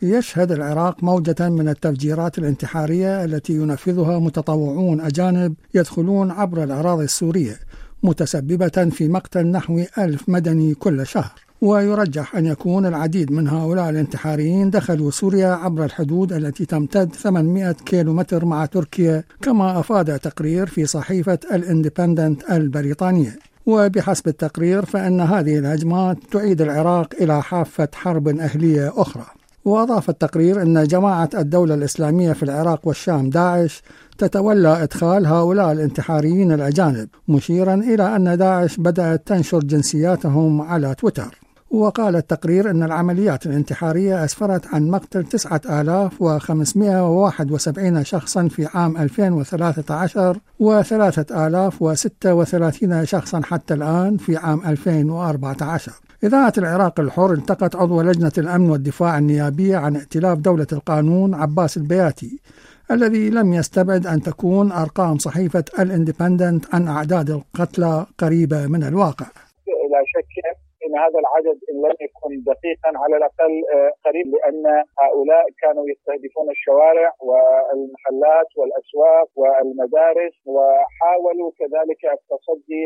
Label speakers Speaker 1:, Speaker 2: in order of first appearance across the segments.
Speaker 1: يشهد العراق موجة من التفجيرات الانتحارية التي ينفذها متطوعون أجانب يدخلون عبر الأراضي السورية، متسببة في مقتل نحو 1000 مدني كل شهر. ويرجح أن يكون العديد من هؤلاء الانتحاريين دخلوا سوريا عبر الحدود التي تمتد 800 كيلومتر مع تركيا، كما أفاد تقرير في صحيفة الاندبندنت البريطانية. وبحسب التقرير فإن هذه الهجمات تعيد العراق إلى حافة حرب أهلية أخرى. وأضاف التقرير أن جماعة الدولة الإسلامية في العراق والشام داعش تتولى إدخال هؤلاء الانتحاريين الأجانب، مشيرا إلى أن داعش بدأت تنشر جنسياتهم على تويتر. وقال التقرير أن العمليات الانتحارية أسفرت عن مقتل 9571 شخصا في عام 2013 و3036 شخصا حتى الآن في عام 2014. إذاعة العراق الحر التقت عضو لجنة الأمن والدفاع النيابية عن ائتلاف دولة القانون عباس البياتي، الذي لم يستبعد أن تكون أرقام صحيفة الاندبندنت عن أعداد القتلى قريبة من الواقع.
Speaker 2: لا شك إن هذا العدد إن لم يكن دقيقا على الأقل قريب، لأن هؤلاء كانوا يستهدفون الشوارع والمحلات والأسواق والمدارس، وحاولوا كذلك التصدي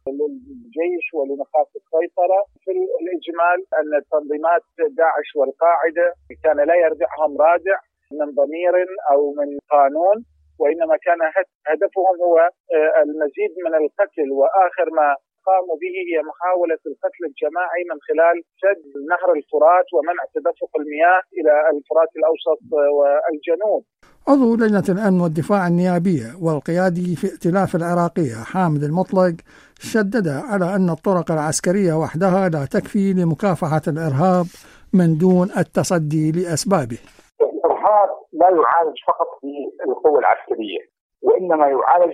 Speaker 2: للجيش ولنقاط السيطرة. في الإجمال أن تنظيمات داعش والقاعدة كان لا يردعهم رادع من ضمير أو من قانون، وإنما كان هدفهم هو المزيد من القتل، وآخر ما قاموا به هي محاولة القتل الجماعي من خلال سد نهر الفرات ومنع تدفق المياه إلى الفرات الأوسط والجنوب.
Speaker 1: عضو لجنة الأمن والدفاع النيابية والقيادي في ائتلاف العراقية حامد المطلق شدد على أن الطرق العسكرية وحدها لا تكفي لمكافحة الإرهاب من دون التصدي لأسبابه.
Speaker 3: الإرهاب لا يعالج فقط بالقوة العسكرية، وإنما يعالج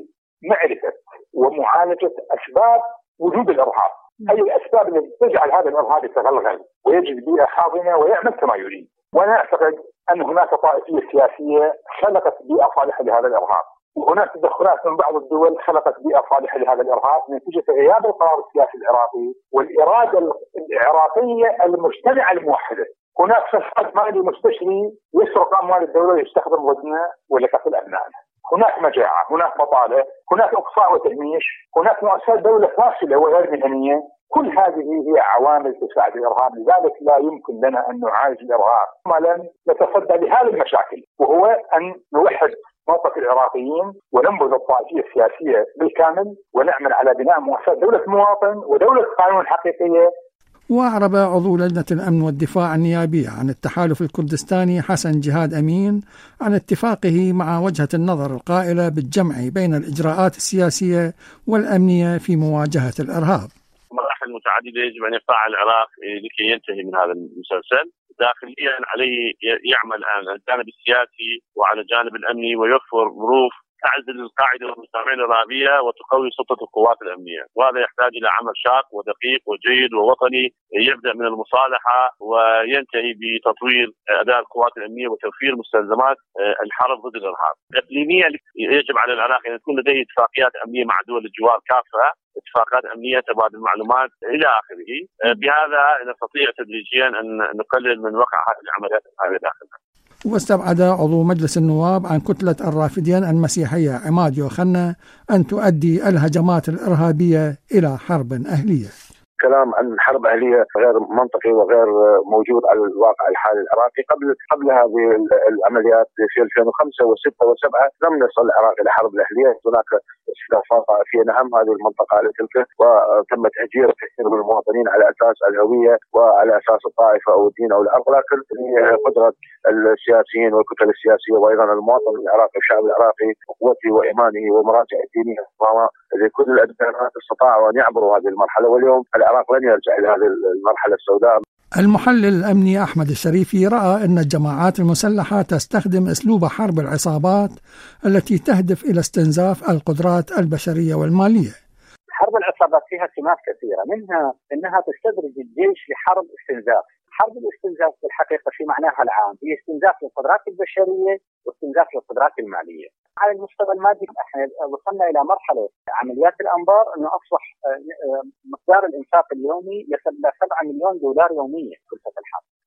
Speaker 3: بمعرفة ومعالجة أسباب وجود الإرهاب، أي الأسباب التي تجعل هذا الإرهاب يتغلغل ويجد بيئة حاضنة ويعمل كما يريد. وأنا أعتقد أن هناك طائفية سياسية خلقت بيئة صالحة لهذا الإرهاب، وهناك تدخلات من بعض الدول خلقت بيئة صالحة لهذا الإرهاب نتيجة غياب القرار السياسي العراقي والإرادة العراقية المجتمعة الموحدة. هناك فساد مالي مستشري يسرق أموال الدولة ويستخدم وزنها ولقتل أبنائها. هناك مجاعة، هناك بطالة، هناك إقصاء وتهميش، هناك مؤسسات دولة فاشلة وغير مهنية. كل هذه هي عوامل تساعد الإرهاب، لذلك لا يمكن لنا أن نعالج الإرهاب ما لم نتصدى لهذه المشاكل، وهو أن نوحد موقف العراقيين وننبذ الطائفية السياسية بالكامل ونعمل على بناء مؤسسات دولة مواطن ودولة قانون حقيقية.
Speaker 1: وأعرب عضو لجنة الأمن والدفاع النيابية عن التحالف الكردستاني حسن جهاد أمين عن اتفاقه مع وجهة النظر القائلة بالجمع بين الإجراءات السياسية والأمنية في مواجهة الإرهاب.
Speaker 4: مراحل متعددة يجب أن يقطع العراق لكي ينتهي من هذا المسلسل. داخليا عليه يعمل على الجانب السياسي وعلى الجانب الأمني ويوفر ظروف تعزل القاعدة والمجتمعين الإرهابية وتقوي سلطة القوات الأمنية، وهذا يحتاج إلى عمل شاق ودقيق وجيد ووطني يبدأ من المصالحة وينتهي بتطوير أداء القوات الأمنية وتوفير مستلزمات الحرب ضد الإرهاب. إقليميا يجب على العراق أن تكون لديه اتفاقيات أمنية مع دول الجوار كافة، اتفاقات أمنية تبادل المعلومات إلى آخره. بهذا نستطيع تدريجيا أن نقلل من وقع هذه العمليات الإرهابية داخلنا.
Speaker 1: واستبعد عضو مجلس النواب عن كتلة الرافدين المسيحية عماد يوخنا أن تؤدي الهجمات الإرهابية إلى حرب أهلية.
Speaker 5: كلام عن حرب أهلية غير منطقي وغير موجود على الواقع الحالي العراقي. قبل هذه العمليات في 2005 و6 و7 لم يصل العراق إلى حرب الأهلية. هناك استهدافات في نعم هذه المنطقة على تلك، وتم تهجير كثير من المواطنين على أساس الهوية وعلى أساس الطائفة أو الدين أو العرق، لكن قدرة السياسيين والكتل السياسية وأيضا المواطن العراقي والشعب العراقي وقوته وإيمانه ومراجع الدينية لكل الأديانات استطاعوا أن يعبروا هذه المرحلة، واليوم العراق لن يرجع إلى هذه المرحلة السوداء.
Speaker 1: المحلل الأمني أحمد الشريفي رأى أن الجماعات المسلحة تستخدم أسلوب حرب العصابات التي تهدف إلى استنزاف القدرات البشرية والمالية.
Speaker 6: حرب العصابات فيها سمات كثيرة، منها أنها تستدرج الجيش لحرب استنزاف. حرب الاستنزاف في الحقيقة في معناها العام هي استنزاف للقدرات البشرية واستنزاف للقدرات المالية. على المستوى المادي احنا وصلنا إلى مرحلة عمليات الأنبار أنه أصبح مقدار الإنفاق اليومي يصل إلى $7 مليون يوميا كلفة الحرب.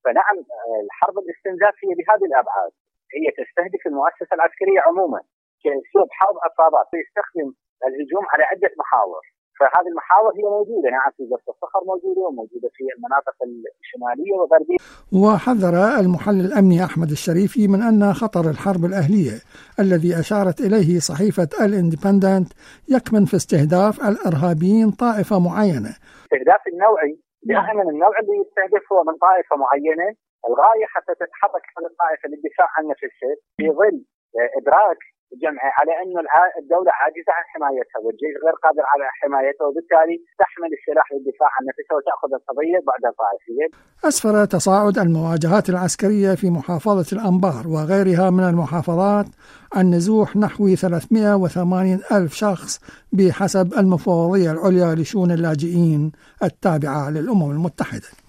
Speaker 6: فنعم الحرب الاستنزاف هي بهذه الأبعاد، هي تستهدف المؤسسة العسكرية عموما كأسلوب حرب عصابات، يستخدم الهجوم على عدة محاور. فهذه المحاور هي موجودة نعم في جبل الصخر، موجودة وموجودة في المناطق الشمالية وغربية.
Speaker 1: وحذر المحلل الأمني أحمد الشريفي من أن خطر الحرب الأهلية الذي أشارت إليه صحيفة الاندبندنت يكمن في استهداف الإرهابيين طائفة معينة.
Speaker 6: استهداف النوعي دائما النوع اللي يستهدف هو من طائفة معينة، الغاية حتى تتحرك هذه الطائفة للدفاع عن نفسها في ظل إدراك جمعي على أن الدولة عاجزة عن حمايتها والجيش غير قادر على حمايتها، وبالتالي تحمل السلاح للدفاع عن نفسها وتأخذ القضية بعد طائفية.
Speaker 1: أسفر تصاعد المواجهات العسكرية في محافظة الأنبار وغيرها من المحافظات عن نزوح نحو 380 ألف شخص بحسب المفوضية العليا لشؤون اللاجئين التابعة للأمم المتحدة.